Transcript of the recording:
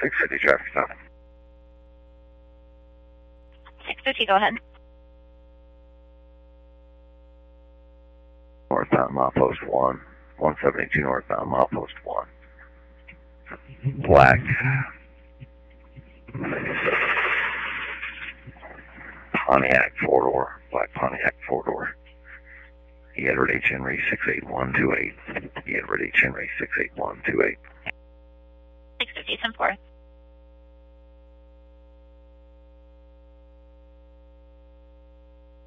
650 traffic stop. 650, go ahead. Northbound milepost 1. 172 northbound milepost 1. Black. Pontiac 4-door. Black Pontiac 4-door. Edward H. Henry 68128. Edward H. Henry 68128. 650, 10-4.